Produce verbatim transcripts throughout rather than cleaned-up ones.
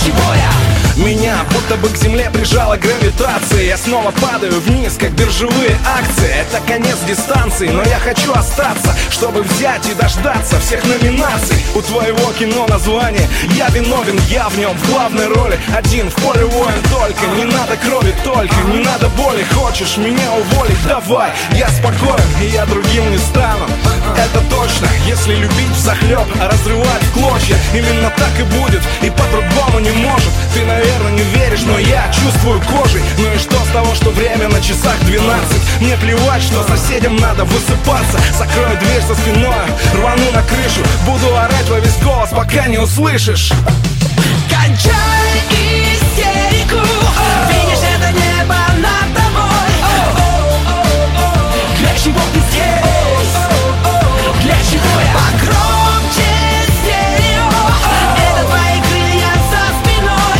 чего я? Меня будто бы к земле прижала гравитация. Я снова падаю вниз, как биржевые акции. Это конец дистанции, но я хочу остаться, чтобы взять и дождаться всех номинаций. У твоего кино название я виновен, я в нем в главной роли. Один в поле воин только. Не надо крови только, не надо боли. Хочешь меня уволить? Давай, я спокоен, и я другим не стану. Это точно, если любить взахлеб, а разрывать в клочья. Именно так и будет, и по-другому не может. Ты, наверное, не веришь, но я чувствую кожей. Ну и что с того, что время на часах двенадцать? Мне плевать, что соседям надо высыпаться. Закрою дверь за спиной, рвану на крышу. Буду орать во весь голос, пока не услышишь. Кончай истерику, видишь это небо над тобой. Для чего ты здесь? Для чего я? Погромче стерео, это твои крылья за спиной.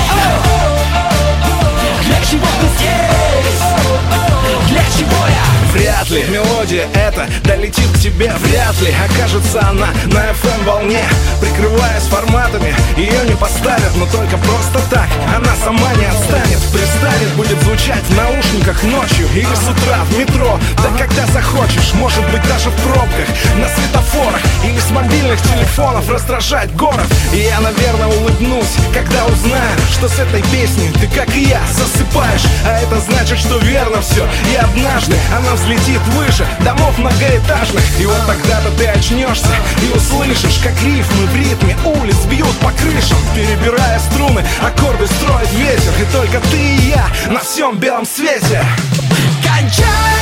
Для чего ты здесь? Для чего я? Вряд ли мелодия эта долетит к тебе, вряд ли окажется она на эф эм волне. Прикрываясь форматами, ее не поставят, но только просто так она сама не отстанет. Пристанет, будет звучать в наушниках ночью или с утра в метро. Да когда захочешь, может быть даже в пробках, на светофорах или с мобильных телефонов раздражать город. И я, наверное, улыбнусь, когда узнаю, что с этой песней ты, как и я, засыпаешь. А это значит, что верно все, и однажды она взлетит выше домов многоэтажных. И вот тогда-то ты очнешься и услышишь, как рифмы в ритме улиц бьют по крышам. Перебирая струны, аккорды строит ветер. И только ты и я на всем белом свете. Кончай